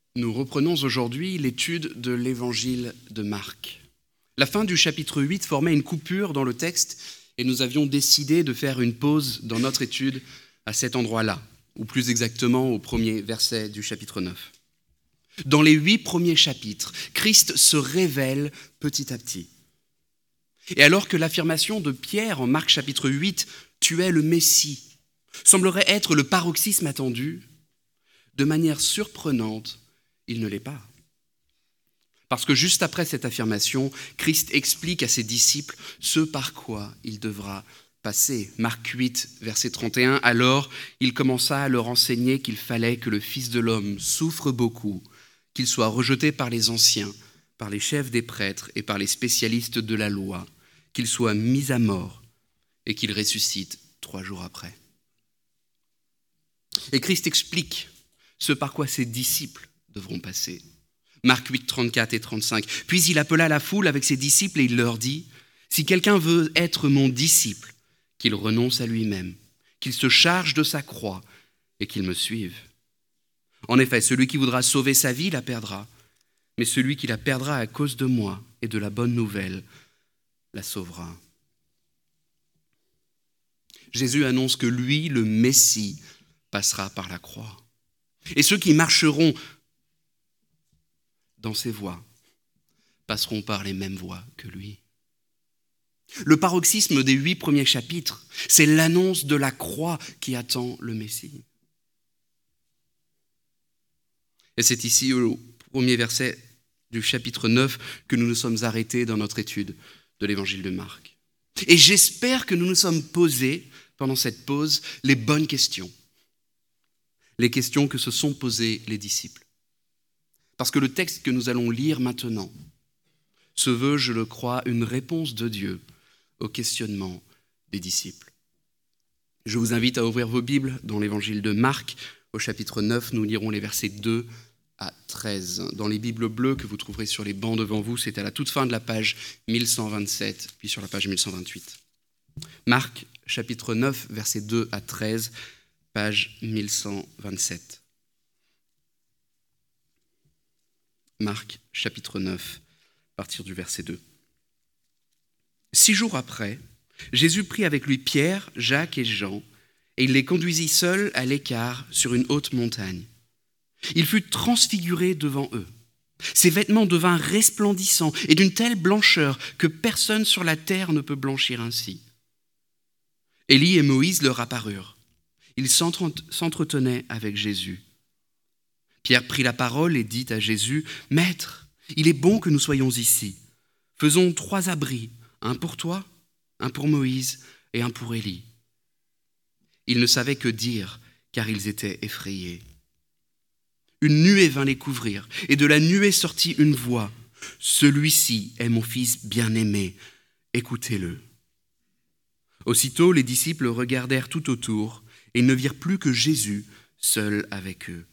Nous reprenons aujourd'hui l'étude de l'évangile de Marc. La fin du chapitre 8 formait une coupure dans le texte et nous avions décidé de faire une pause dans notre étude à cet endroit-là, ou plus exactement au premier verset du chapitre 9. Dans les 8 premiers chapitres, Christ se révèle petit à petit. Et alors que l'affirmation de Pierre en Marc chapitre 8, « Tu es le Messie », semblerait être le paroxysme attendu, de manière surprenante, il ne l'est pas. Parce que juste après cette affirmation, Christ explique à ses disciples ce par quoi il devra passer. Marc 8, verset 31, « Alors il commença à leur enseigner qu'il fallait que le Fils de l'homme souffre beaucoup, qu'il soit rejeté par les anciens, par les chefs des prêtres et par les spécialistes de la loi, qu'il soit mis à mort et qu'il ressuscite 3 jours après. » Et Christ explique ce par quoi ses disciples devront passer. Marc 8, 34 et 35. « Puis il appela la foule avec ses disciples et il leur dit, « Si quelqu'un veut être mon disciple, qu'il renonce à lui-même, qu'il se charge de sa croix et qu'il me suive. En effet, celui qui voudra sauver sa vie la perdra, mais celui qui la perdra à cause de moi et de la bonne nouvelle la sauvera. » Jésus annonce que lui, le Messie, passera par la croix. Et ceux qui marcheront dans ses voies passeront par les mêmes voies que lui. Le paroxysme des 8 premiers chapitres, c'est l'annonce de la croix qui attend le Messie. Et c'est ici au premier verset du chapitre 9 que nous nous sommes arrêtés dans notre étude de l'évangile de Marc. Et j'espère que nous nous sommes posés, pendant cette pause, les bonnes questions. Les questions que se sont posées les disciples. Parce que le texte que nous allons lire maintenant se veut, je le crois, une réponse de Dieu au questionnement des disciples. Je vous invite à ouvrir vos Bibles dans l'évangile de Marc, au chapitre 9, nous lirons les versets 2 à 13. Dans les Bibles bleues que vous trouverez sur les bancs devant vous, c'est à la toute fin de la page 1127, puis sur la page 1128. Marc, chapitre 9, versets 2 à 13, page 1127. Marc, chapitre 9, à partir du verset 2. 6 jours après, Jésus prit avec lui Pierre, Jacques et Jean, et il les conduisit seuls à l'écart sur une haute montagne. Il fut transfiguré devant eux. Ses vêtements devinrent resplendissants et d'une telle blancheur que personne sur la terre ne peut blanchir ainsi. Élie et Moïse leur apparurent. Ils s'entretenaient avec Jésus. Pierre prit la parole et dit à Jésus, « Maître, il est bon que nous soyons ici. Faisons 3 abris, un pour toi, un pour Moïse et un pour Élie. » Ils ne savaient que dire, car ils étaient effrayés. Une nuée vint les couvrir, et de la nuée sortit une voix. « Celui-ci est mon fils bien-aimé, écoutez-le. » Aussitôt, les disciples regardèrent tout autour, et ne virent plus que Jésus seul avec eux.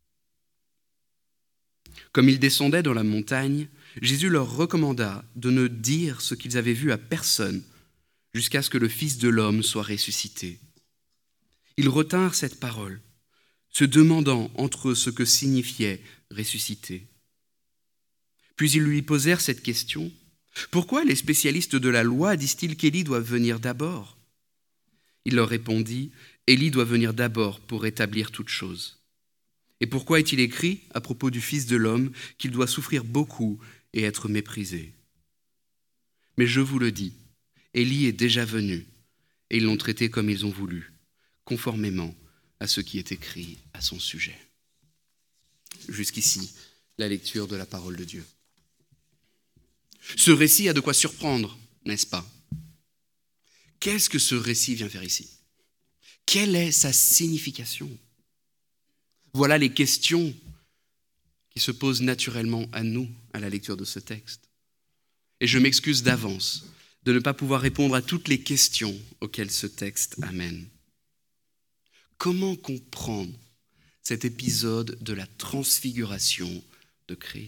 Comme ils descendaient dans la montagne, Jésus leur recommanda de ne dire ce qu'ils avaient vu à personne, jusqu'à ce que le Fils de l'homme soit ressuscité. Ils retinrent cette parole, se demandant entre eux ce que signifiait ressusciter. Puis ils lui posèrent cette question, « Pourquoi les spécialistes de la loi disent-ils qu'Élie doit venir d'abord ?» Il leur répondit, « Élie doit venir d'abord pour établir toutes choses. Et pourquoi est-il écrit à propos du Fils de l'homme qu'il doit souffrir beaucoup et être méprisé ? Mais je vous le dis, Élie est déjà venu, et ils l'ont traité comme ils ont voulu, conformément à ce qui est écrit à son sujet. » Jusqu'ici, la lecture de la parole de Dieu. Ce récit a de quoi surprendre, n'est-ce pas ? Qu'est-ce que ce récit vient faire ici ? Quelle est sa signification ? Voilà les questions qui se posent naturellement à nous à la lecture de ce texte. Et je m'excuse d'avance de ne pas pouvoir répondre à toutes les questions auxquelles ce texte amène. Comment comprendre cet épisode de la transfiguration de Christ ?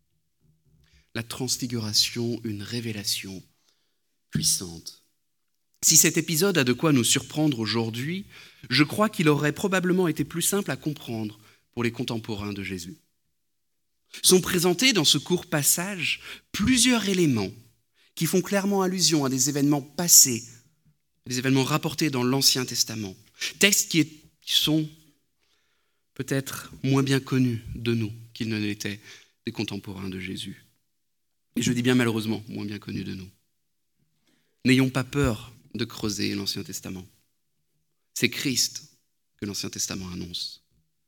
La transfiguration, une révélation puissante. Si cet épisode a de quoi nous surprendre aujourd'hui, je crois qu'il aurait probablement été plus simple à comprendre pour les contemporains de Jésus. Sont présentés dans ce court passage plusieurs éléments qui font clairement allusion à des événements passés, des événements rapportés dans l'Ancien Testament. Textes qui sont peut-être moins bien connus de nous qu'ils ne l'étaient des contemporains de Jésus. Et je dis bien malheureusement, moins bien connus de nous. N'ayons pas peur de creuser l'Ancien Testament. C'est Christ que l'Ancien Testament annonce.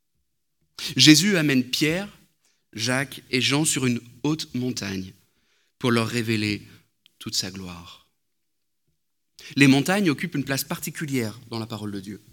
Jésus amène Pierre, Jacques et Jean sur une haute montagne pour leur révéler toute sa gloire. Les montagnes occupent une place particulière dans la parole de Dieu.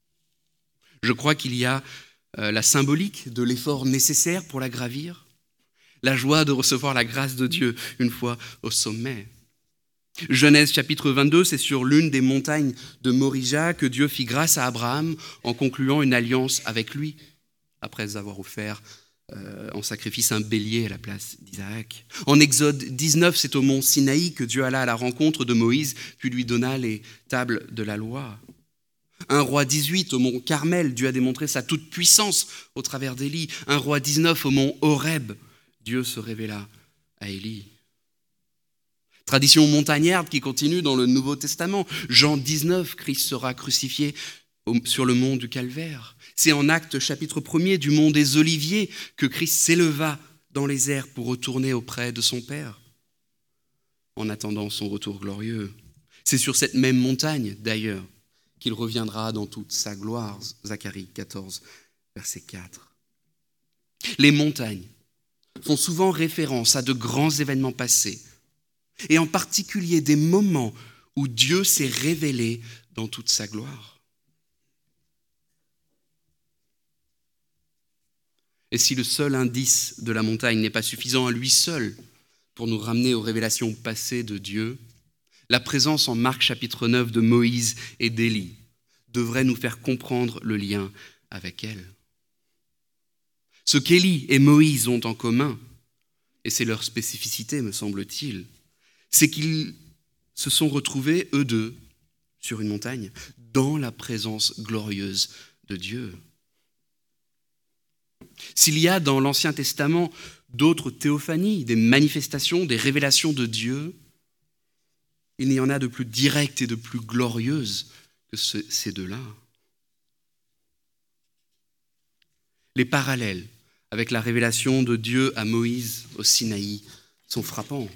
Je crois qu'il y a la symbolique de l'effort nécessaire pour la gravir, la joie de recevoir la grâce de Dieu une fois au sommet. Genèse chapitre 22, c'est sur l'une des montagnes de Morija que Dieu fit grâce à Abraham en concluant une alliance avec lui, après avoir offert en sacrifice un bélier à la place d'Isaac. En Exode 19, c'est au mont Sinaï que Dieu alla à la rencontre de Moïse, puis lui donna les tables de la loi. 1 Roi 18, au mont Carmel, Dieu a démontré sa toute-puissance au travers d'Élie. 1 Roi 19, au mont Horeb, Dieu se révéla à Élie. Tradition montagnarde qui continue dans le Nouveau Testament. Jean 19, Christ sera crucifié sur le mont du Calvaire. C'est en Actes chapitre 1er du mont des Oliviers que Christ s'éleva dans les airs pour retourner auprès de son Père, en attendant son retour glorieux. C'est sur cette même montagne, d'ailleurs, qu'il reviendra dans toute sa gloire. Zacharie 14, verset 4. Les montagnes font souvent référence à de grands événements passés, et en particulier des moments où Dieu s'est révélé dans toute sa gloire. Et si le seul indice de la montagne n'est pas suffisant à lui seul pour nous ramener aux révélations passées de Dieu, la présence en Marc chapitre 9 de Moïse et d'Élie devrait nous faire comprendre le lien avec elle. Ce qu'Élie et Moïse ont en commun, et c'est leur spécificité me semble-t-il, c'est qu'ils se sont retrouvés, eux deux, sur une montagne, dans la présence glorieuse de Dieu. S'il y a dans l'Ancien Testament d'autres théophanies, des manifestations, des révélations de Dieu, il n'y en a de plus directes et de plus glorieuses que ces deux-là. Les parallèles avec la révélation de Dieu à Moïse au Sinaï sont frappants.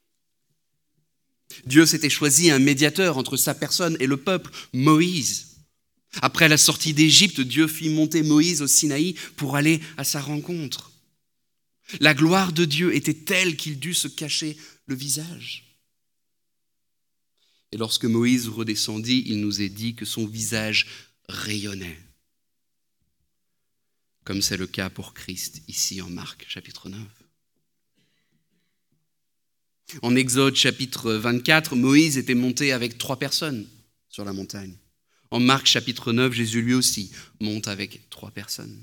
Dieu s'était choisi un médiateur entre sa personne et le peuple, Moïse. Après la sortie d'Égypte, Dieu fit monter Moïse au Sinaï pour aller à sa rencontre. La gloire de Dieu était telle qu'il dut se cacher le visage. Et lorsque Moïse redescendit, il nous est dit que son visage rayonnait, comme c'est le cas pour Christ ici en Marc chapitre 9. En Exode chapitre 24, Moïse était monté avec 3 personnes sur la montagne. En Marc chapitre 9, Jésus lui aussi monte avec 3 personnes.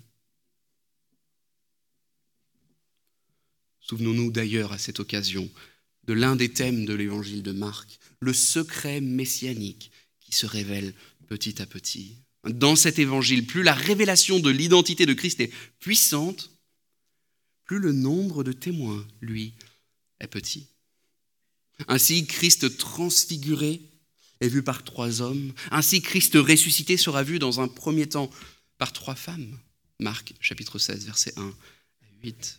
Souvenons-nous d'ailleurs à cette occasion de l'un des thèmes de l'évangile de Marc, le secret messianique qui se révèle petit à petit. Dans cet évangile, plus la révélation de l'identité de Christ est puissante, plus le nombre de témoins, lui, est petit. Ainsi, Christ transfiguré est vu par 3 hommes. Ainsi, Christ ressuscité sera vu dans un premier temps par 3 femmes. Marc, chapitre 16, versets 1 à 8.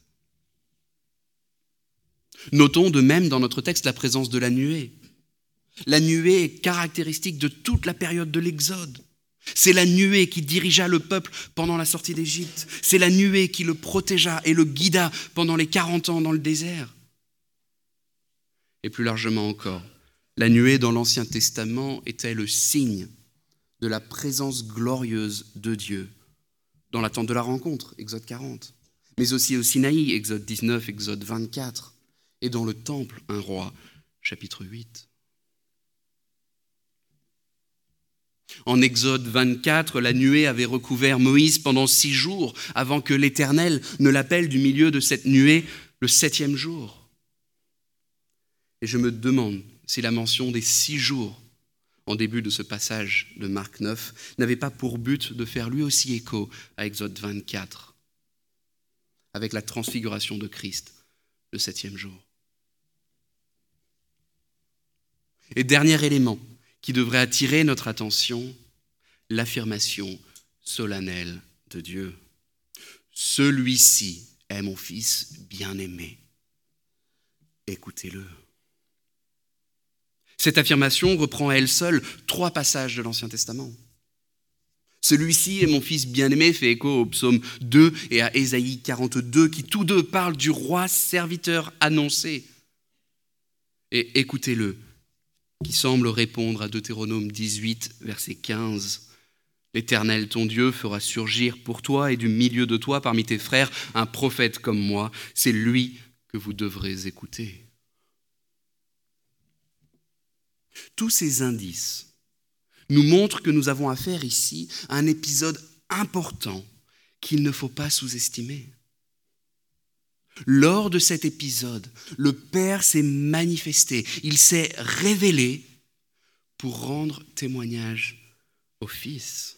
Notons de même dans notre texte la présence de la nuée. La nuée est caractéristique de toute la période de l'Exode. C'est la nuée qui dirigea le peuple pendant la sortie d'Égypte. C'est la nuée qui le protégea et le guida pendant les 40 ans dans le désert. Et plus largement encore, la nuée dans l'Ancien Testament était le signe de la présence glorieuse de Dieu dans la tente de la rencontre, Exode 40, mais aussi au Sinaï, Exode 19, Exode 24, et dans le temple, 1 Roi, chapitre 8. En Exode 24, la nuée avait recouvert Moïse pendant 6 jours avant que l'Éternel ne l'appelle du milieu de cette nuée le 7e jour. Et je me demande si la mention des 6 jours en début de ce passage de Marc 9, n'avait pas pour but de faire lui aussi écho à Exode 24, avec la transfiguration de Christ le 7e jour. Et dernier élément qui devrait attirer notre attention, l'affirmation solennelle de Dieu. Celui-ci est mon fils bien-aimé. Écoutez-le. Cette affirmation reprend à elle seule 3 passages de l'Ancien Testament. Celui-ci est mon fils bien-aimé fait écho au psaume 2 et à Ésaïe 42 qui tous deux parlent du roi serviteur annoncé. Et écoutez-le, qui semble répondre à Deutéronome 18, verset 15. L'Éternel, ton Dieu, fera surgir pour toi et du milieu de toi, parmi tes frères, un prophète comme moi. C'est lui que vous devrez écouter. Tous ces indices nous montrent que nous avons affaire ici à un épisode important qu'il ne faut pas sous-estimer. Lors de cet épisode, le Père s'est manifesté, il s'est révélé pour rendre témoignage au Fils.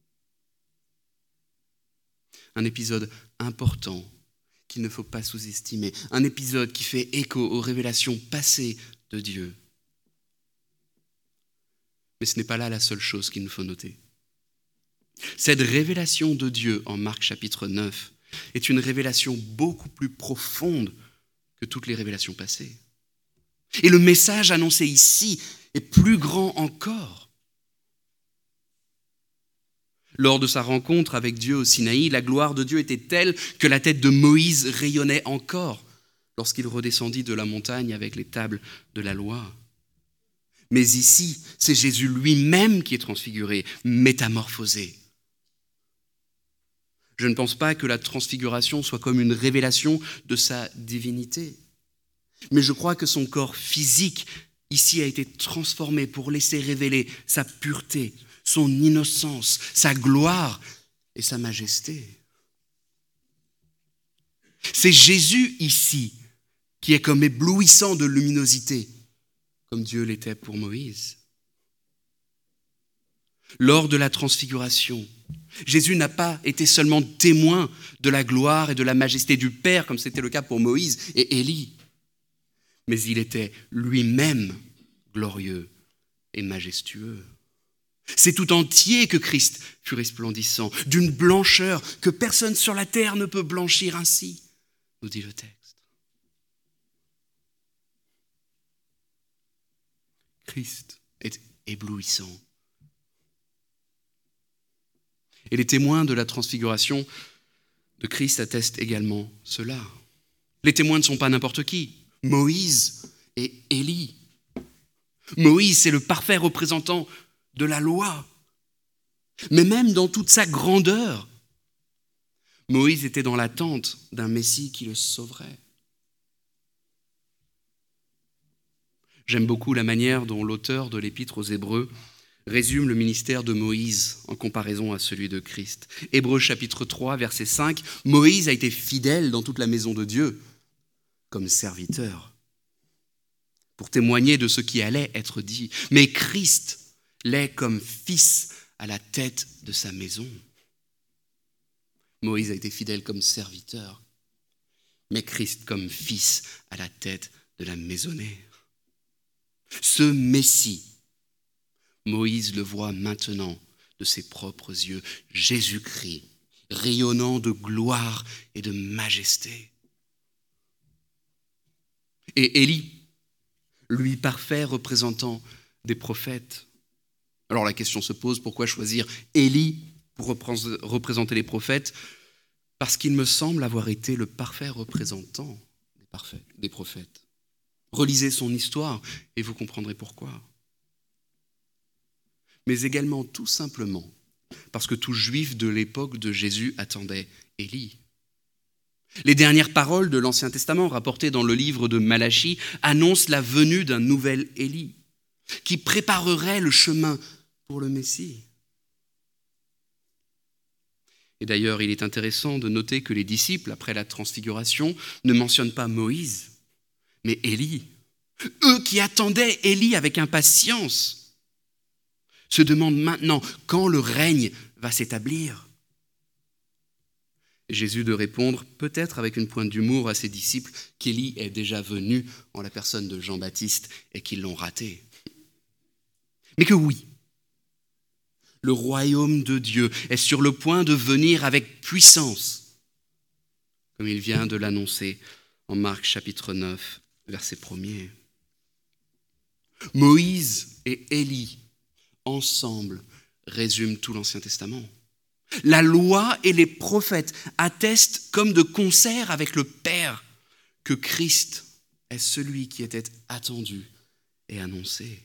Un épisode important qu'il ne faut pas sous-estimer, un épisode qui fait écho aux révélations passées de Dieu. Mais ce n'est pas là la seule chose qu'il nous faut noter. Cette révélation de Dieu en Marc chapitre 9 est une révélation beaucoup plus profonde que toutes les révélations passées. Et le message annoncé ici est plus grand encore. Lors de sa rencontre avec Dieu au Sinaï, la gloire de Dieu était telle que la tête de Moïse rayonnait encore lorsqu'il redescendit de la montagne avec les tables de la loi. Mais ici, c'est Jésus lui-même qui est transfiguré, métamorphosé. Je ne pense pas que la transfiguration soit comme une révélation de sa divinité. Mais je crois que son corps physique, ici, a été transformé pour laisser révéler sa pureté, son innocence, sa gloire et sa majesté. C'est Jésus ici qui est comme éblouissant de luminosité, comme Dieu l'était pour Moïse. Lors de la transfiguration, Jésus n'a pas été seulement témoin de la gloire et de la majesté du Père, comme c'était le cas pour Moïse et Élie, mais il était lui-même glorieux et majestueux. C'est tout entier que Christ fut resplendissant, d'une blancheur que personne sur la terre ne peut blanchir ainsi, nous dit le texte. Christ est éblouissant. Et les témoins de la transfiguration de Christ attestent également cela. Les témoins ne sont pas n'importe qui. Moïse et Élie. Moïse, c'est le parfait représentant de la loi. Mais même dans toute sa grandeur, Moïse était dans l'attente d'un Messie qui le sauverait. J'aime beaucoup la manière dont l'auteur de l'Épître aux Hébreux résume le ministère de Moïse en comparaison à celui de Christ. Hébreux chapitre 3, verset 5, Moïse a été fidèle dans toute la maison de Dieu comme serviteur pour témoigner de ce qui allait être dit. Mais Christ l'est comme fils à la tête de sa maison. Moïse a été fidèle comme serviteur, mais Christ comme fils à la tête de la maisonnée. Ce Messie, Moïse le voit maintenant de ses propres yeux, Jésus-Christ, rayonnant de gloire et de majesté. Et Élie, lui parfait représentant des prophètes. Alors la question se pose, pourquoi choisir Élie pour représenter les prophètes ? Parce qu'il me semble avoir été le parfait représentant des prophètes. Relisez son histoire et vous comprendrez pourquoi. Mais également tout simplement parce que tout juif de l'époque de Jésus attendait Élie. Les dernières paroles de l'Ancien Testament rapportées dans le livre de Malachie annoncent la venue d'un nouvel Élie qui préparerait le chemin pour le Messie. Et d'ailleurs, il est intéressant de noter que les disciples, après la transfiguration, ne mentionnent pas Moïse, mais Élie. Eux qui attendaient Élie avec impatience. se demande maintenant quand le règne va s'établir. Jésus de répondre, peut-être avec une pointe d'humour à ses disciples, qu'Élie est déjà venu en la personne de Jean-Baptiste et qu'ils l'ont raté. Mais que oui, le royaume de Dieu est sur le point de venir avec puissance, comme il vient de l'annoncer en Marc chapitre 9, verset 1er. Moïse et Élie, ensemble, résument tout l'Ancien Testament. La loi et les prophètes attestent comme de concert avec le Père que Christ est celui qui était attendu et annoncé.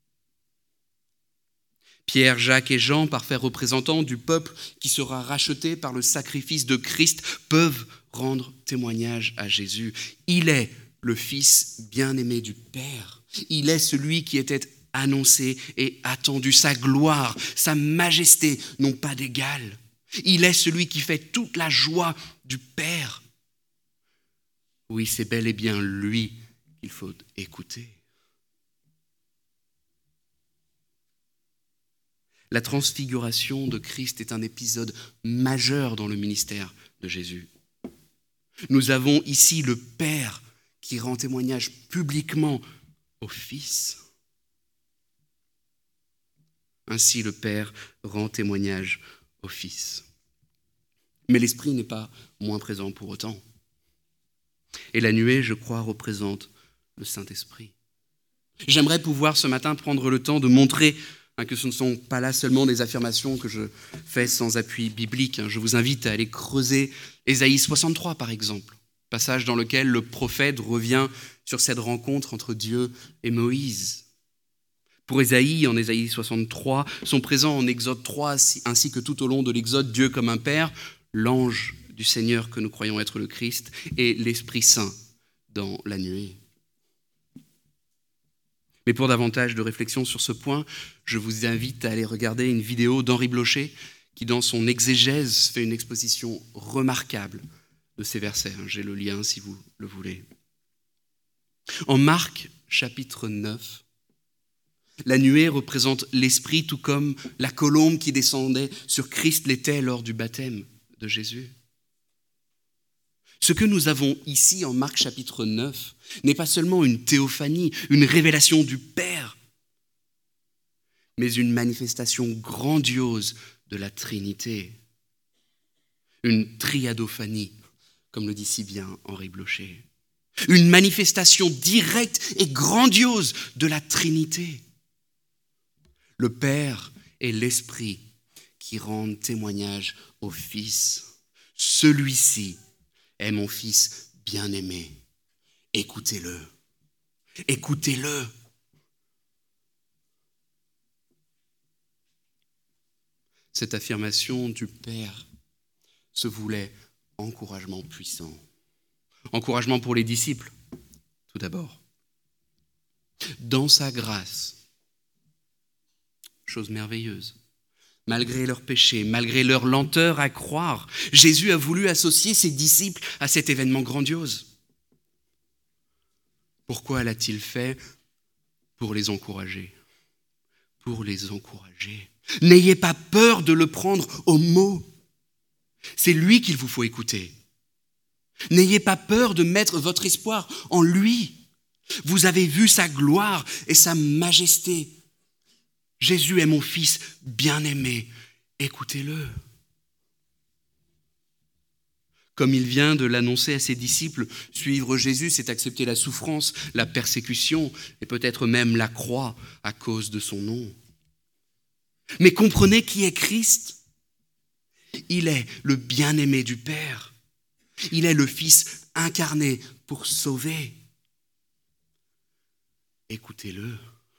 Pierre, Jacques et Jean, parfaits représentants du peuple qui sera racheté par le sacrifice de Christ, peuvent rendre témoignage à Jésus. Il est le Fils bien-aimé du Père. Il est celui qui était annoncé et attendu. Sa gloire, sa majesté n'ont pas d'égal. Il est celui qui fait toute la joie du Père. Oui, c'est bel et bien lui qu'il faut écouter. La transfiguration de Christ est un épisode majeur dans le ministère de Jésus. Nous avons ici le Père qui rend témoignage publiquement au Fils. Ainsi, le Père rend témoignage au Fils. Mais l'Esprit n'est pas moins présent pour autant. Et la nuée, je crois, représente le Saint-Esprit. J'aimerais pouvoir ce matin prendre le temps de montrer que ce ne sont pas là seulement des affirmations que je fais sans appui biblique. Je vous invite à aller creuser Ésaïe 63, par exemple, passage dans lequel le prophète revient sur cette rencontre entre Dieu et Moïse. Pour Ésaïe, en Ésaïe 63, sont présents en Exode 3, ainsi que tout au long de l'Exode, Dieu comme un Père, l'ange du Seigneur que nous croyons être le Christ, et l'Esprit Saint dans la nuée. Mais pour davantage de réflexion sur ce point, je vous invite à aller regarder une vidéo d'Henri Blocher qui, dans son exégèse, fait une exposition remarquable de ces versets. J'ai le lien si vous le voulez. En Marc, chapitre 9, la nuée représente l'Esprit, tout comme la colombe qui descendait sur Christ l'était lors du baptême de Jésus. Ce que nous avons ici en Marc chapitre 9 n'est pas seulement une théophanie, une révélation du Père, mais une manifestation grandiose de la Trinité, une triadophanie, comme le dit si bien Henri Blocher, une manifestation directe et grandiose de la Trinité. Le Père et l'Esprit qui rendent témoignage au Fils. Celui-ci est mon Fils bien-aimé. Écoutez-le. Écoutez-le. Cette affirmation du Père se voulait encouragement puissant. Encouragement pour les disciples, tout d'abord. Dans sa grâce, chose merveilleuse, malgré leurs péchés, malgré leur lenteur à croire, Jésus a voulu associer ses disciples à cet événement grandiose. Pourquoi l'a-t-il fait ? Pour les encourager. Pour les encourager. N'ayez pas peur de le prendre au mot. C'est lui qu'il vous faut écouter. N'ayez pas peur de mettre votre espoir en lui. Vous avez vu sa gloire et sa majesté. Jésus est mon Fils bien-aimé. Écoutez-le. Comme il vient de l'annoncer à ses disciples, suivre Jésus, c'est accepter la souffrance, la persécution et peut-être même la croix à cause de son nom. Mais comprenez qui est Christ. Il est le bien-aimé du Père. Il est le Fils incarné pour sauver. Écoutez-le.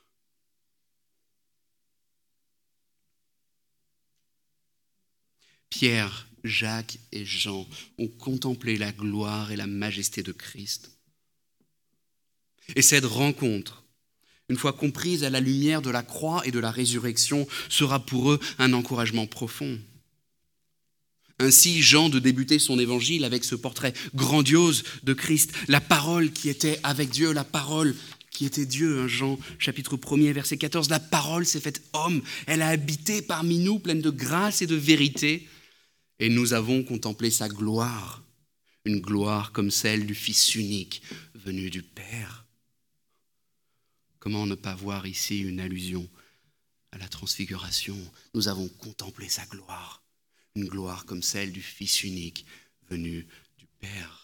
Pierre, Jacques et Jean ont contemplé la gloire et la majesté de Christ. Et cette rencontre, une fois comprise à la lumière de la croix et de la résurrection, sera pour eux un encouragement profond. Ainsi, Jean de débuter son évangile avec ce portrait grandiose de Christ, la parole qui était avec Dieu, la parole qui était Dieu, hein, Jean chapitre 1er, verset 14. La parole s'est faite homme, elle a habité parmi nous, pleine de grâce et de vérité, et nous avons contemplé sa gloire, une gloire comme celle du Fils unique venu du Père. Comment ne pas voir ici une allusion à la transfiguration? Nous avons contemplé sa gloire, une gloire comme celle du Fils unique venu du Père.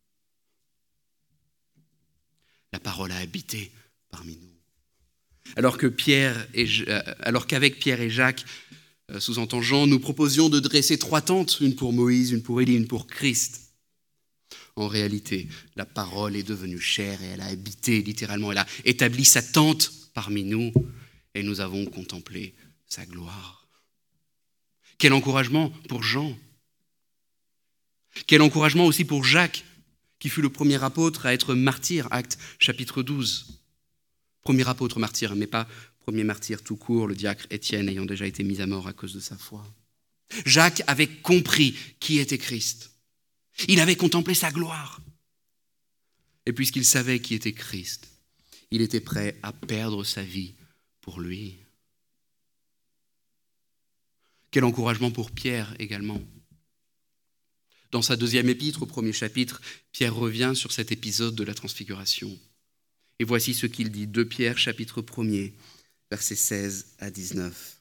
La parole a habité parmi nous. Alors qu'avec Pierre et Jacques, sous-entend Jean, nous proposions de dresser 3 tentes, une pour Moïse, une pour Élie, une pour Christ. En réalité, la parole est devenue chair et elle a habité littéralement, elle a établi sa tente parmi nous et nous avons contemplé sa gloire. Quel encouragement pour Jean. Quel encouragement aussi pour Jacques, qui fut le premier apôtre à être martyr, Actes chapitre 12. Premier apôtre martyr, mais pas premier martyr tout court, le diacre Étienne ayant déjà été mis à mort à cause de sa foi. Jacques avait compris qui était Christ. Il avait contemplé sa gloire. Et puisqu'il savait qui était Christ, il était prêt à perdre sa vie pour lui. Quel encouragement pour Pierre également. Dans sa 2e épître, au 1er chapitre, Pierre revient sur cet épisode de la transfiguration. Et voici ce qu'il dit, 2 Pierre, chapitre 1er, versets 16 à 19.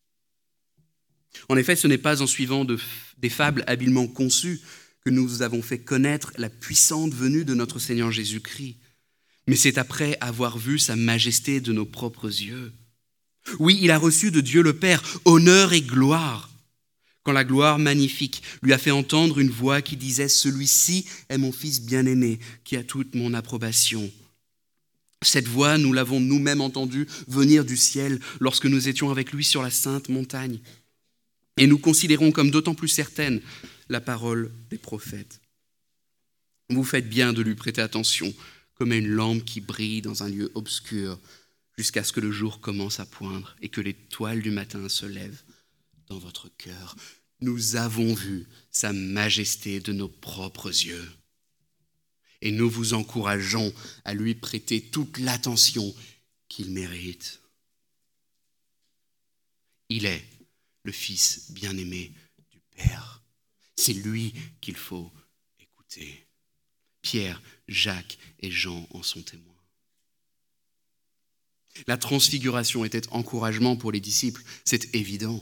En effet, ce n'est pas en suivant des fables habilement conçues que nous vous avons fait connaître la puissante venue de notre Seigneur Jésus-Christ, mais c'est après avoir vu sa majesté de nos propres yeux. Oui, il a reçu de Dieu le Père honneur et gloire, quand la gloire magnifique lui a fait entendre une voix qui disait « Celui-ci est mon Fils bien-aimé, qui a toute mon approbation ». Cette voix, nous l'avons nous-mêmes entendue venir du ciel lorsque nous étions avec lui sur la sainte montagne. Et nous considérons comme d'autant plus certaine la parole des prophètes. Vous faites bien de lui prêter attention, comme à une lampe qui brille dans un lieu obscur, jusqu'à ce que le jour commence à poindre et que l'étoile du matin se lève dans votre cœur. Nous avons vu sa majesté de nos propres yeux. Et nous vous encourageons à lui prêter toute l'attention qu'il mérite. Il est le Fils bien-aimé du Père. C'est lui qu'il faut écouter. Pierre, Jacques et Jean en sont témoins. La transfiguration était encouragement pour les disciples, c'est évident.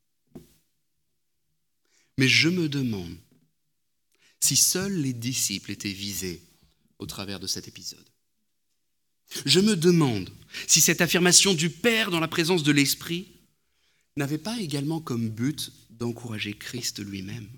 Mais je me demande si seuls les disciples étaient visés au travers de cet épisode. Je me demande si cette affirmation du Père dans la présence de l'Esprit n'avait pas également comme but d'encourager Christ lui-même.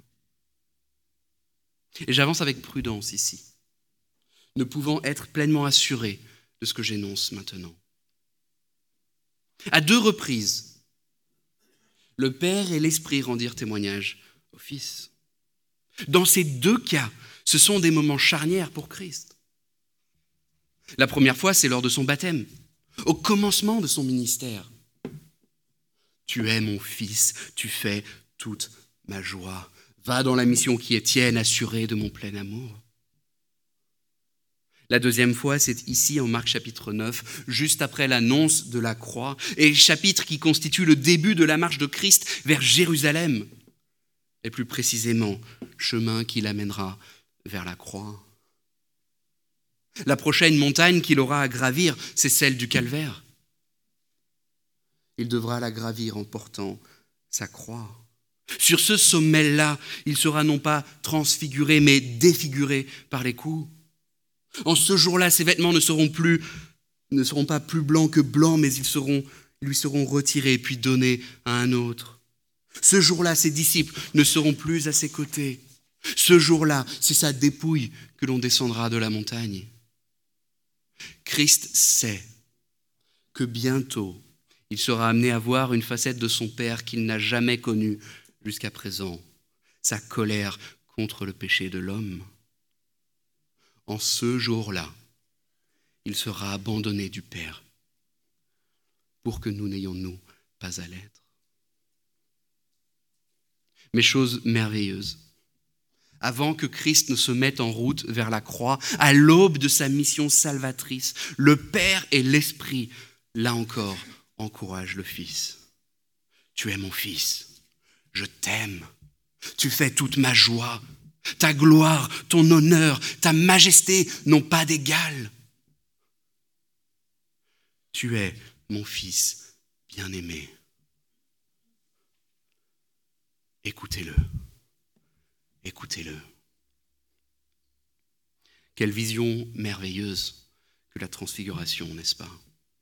Et j'avance avec prudence ici, ne pouvant être pleinement assuré de ce que j'énonce maintenant. À 2 reprises, le Père et l'Esprit rendirent témoignage au Fils. Dans ces 2 cas, ce sont des moments charnières pour Christ. La première fois, c'est lors de son baptême, au commencement de son ministère. Tu es mon Fils, tu fais toute ma joie. Va dans la mission qui est tienne, assurée de mon plein amour. La deuxième fois, c'est ici en Marc chapitre 9, juste après l'annonce de la croix, et chapitre qui constitue le début de la marche de Christ vers Jérusalem, et plus précisément, chemin qui l'amènera vers la croix. La prochaine montagne qu'il aura à gravir, c'est celle du Calvaire. Il devra la gravir en portant sa croix. Sur ce sommet-là, il sera non pas transfiguré, mais défiguré par les coups. En ce jour-là, ses vêtements ne seront pas plus blancs que blancs, mais ils lui seront retirés puis donnés à un autre. Ce jour-là, ses disciples ne seront plus à ses côtés. Ce jour-là, c'est sa dépouille que l'on descendra de la montagne. Christ sait que bientôt, il sera amené à voir une facette de son Père qu'il n'a jamais connue jusqu'à présent, sa colère contre le péché de l'homme. En ce jour-là, il sera abandonné du Père pour que nous n'ayons, nous, pas à l'être. Mais chose merveilleuse, avant que Christ ne se mette en route vers la croix, à l'aube de sa mission salvatrice, le Père et l'Esprit, là encore, encouragent le Fils. Tu es mon Fils, je t'aime, tu fais toute ma joie, ta gloire, ton honneur, ta majesté n'ont pas d'égal. Tu es mon Fils bien-aimé. Écoutez-le. Écoutez-le. Quelle vision merveilleuse que la transfiguration, n'est-ce pas?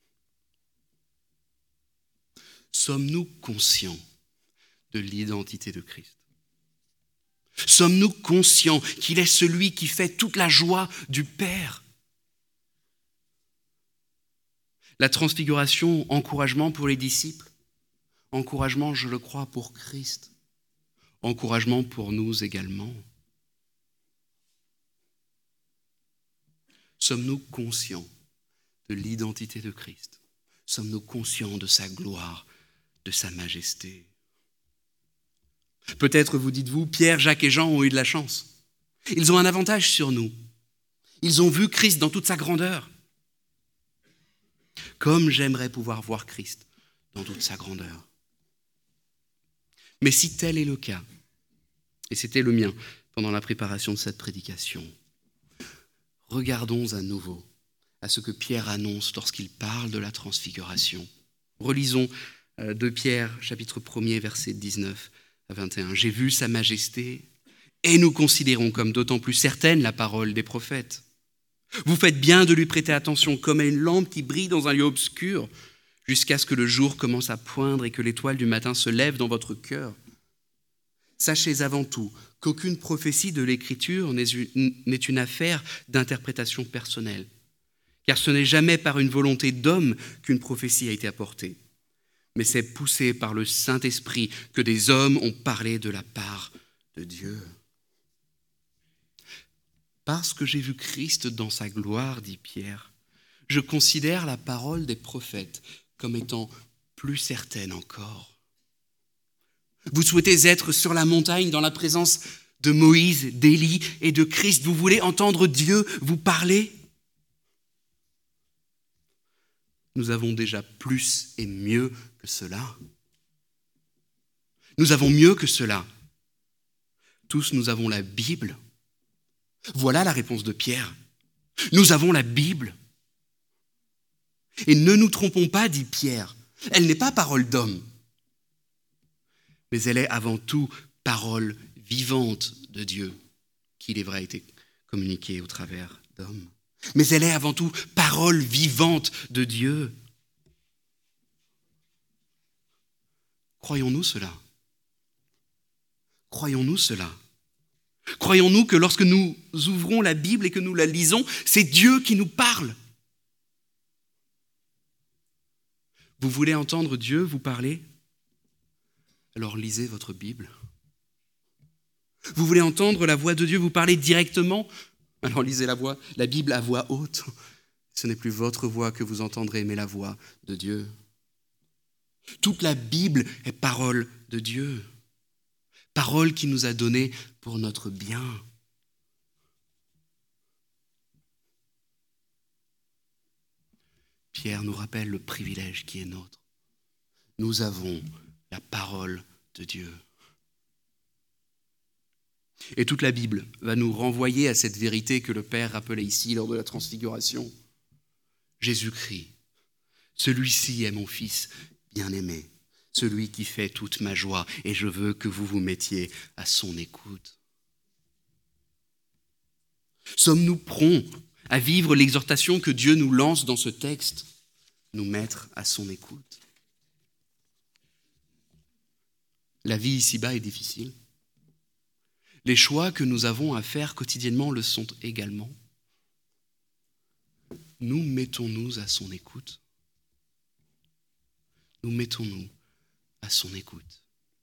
Sommes-nous conscients de l'identité de Christ? Sommes-nous conscients qu'il est celui qui fait toute la joie du Père? La transfiguration, encouragement pour les disciples, encouragement, je le crois, pour Christ. Encouragement pour nous également. Sommes-nous conscients de l'identité de Christ? Sommes-nous conscients de sa gloire, de sa majesté? Peut-être vous dites-vous, Pierre, Jacques et Jean ont eu de la chance. Ils ont un avantage sur nous. Ils ont vu Christ dans toute sa grandeur. Comme j'aimerais pouvoir voir Christ dans toute sa grandeur. Mais si tel est le cas, et c'était le mien pendant la préparation de cette prédication, regardons à nouveau à ce que Pierre annonce lorsqu'il parle de la transfiguration. Relisons 2 Pierre, chapitre 1er, versets 19 à 21. « J'ai vu sa majesté, et nous considérons comme d'autant plus certaine la parole des prophètes. Vous faites bien de lui prêter attention comme à une lampe qui brille dans un lieu obscur, jusqu'à ce que le jour commence à poindre et que l'étoile du matin se lève dans votre cœur. Sachez avant tout qu'aucune prophétie de l'Écriture n'est une affaire d'interprétation personnelle, car ce n'est jamais par une volonté d'homme qu'une prophétie a été apportée, mais c'est poussé par le Saint-Esprit que des hommes ont parlé de la part de Dieu. Parce que j'ai vu Christ dans sa gloire, dit Pierre, je considère la parole des prophètes comme étant plus certaine encore. Vous souhaitez être sur la montagne dans la présence de Moïse, d'Élie et de Christ. Vous voulez entendre Dieu vous parler? Nous avons déjà plus et mieux que cela. Nous avons mieux que cela. Tous, nous avons la Bible. Voilà la réponse de Pierre. Nous avons la Bible. Et ne nous trompons pas, dit Pierre, elle n'est pas parole d'homme, mais elle est avant tout parole vivante de Dieu, qui, il est vrai, a été communiquée au travers d'hommes. Mais elle est avant tout parole vivante de Dieu. Croyons-nous cela? Croyons-nous cela? Croyons-nous que lorsque nous ouvrons la Bible et que nous la lisons, c'est Dieu qui nous parle? Vous voulez entendre Dieu vous parler? Alors lisez votre Bible. Vous voulez entendre la voix de Dieu vous parler directement? Alors lisez la Bible à voix haute. Ce n'est plus votre voix que vous entendrez, mais la voix de Dieu. Toute la Bible est parole de Dieu. Parole qu'il nous a donnée pour notre bien. Pierre nous rappelle le privilège qui est nôtre. Nous avons la parole de Dieu. Et toute la Bible va nous renvoyer à cette vérité que le Père rappelait ici lors de la transfiguration. Jésus-Christ, celui-ci est mon Fils bien-aimé, celui qui fait toute ma joie, et je veux que vous vous mettiez à son écoute. Sommes-nous prompts à vivre l'exhortation que Dieu nous lance dans ce texte, nous mettre à son écoute? La vie ici-bas est difficile. Les choix que nous avons à faire quotidiennement le sont également. Nous mettons-nous à son écoute? Nous mettons-nous à son écoute?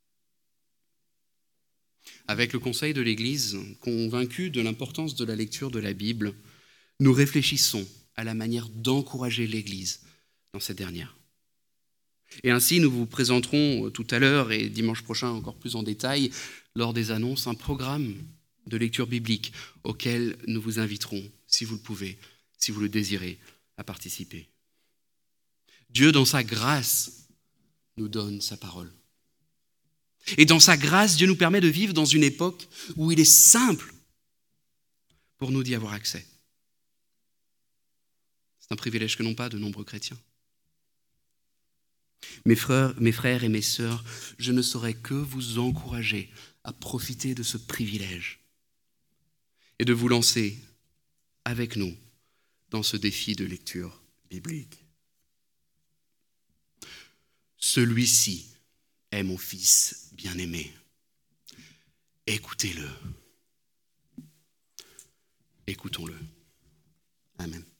Avec le conseil de l'Église, convaincu de l'importance de la lecture de la Bible, nous réfléchissons à la manière d'encourager l'Église dans cette dernière. Et ainsi, nous vous présenterons tout à l'heure et dimanche prochain encore plus en détail, lors des annonces, un programme de lecture biblique auquel nous vous inviterons, si vous le pouvez, si vous le désirez, à participer. Dieu, dans sa grâce, nous donne sa parole. Et dans sa grâce, Dieu nous permet de vivre dans une époque où il est simple pour nous d'y avoir accès. C'est un privilège que n'ont pas de nombreux chrétiens. Mes frères et mes sœurs, je ne saurais que vous encourager à profiter de ce privilège et de vous lancer avec nous dans ce défi de lecture biblique. Celui-ci est mon fils bien-aimé. Écoutez-le. Écoutons-le. Amen.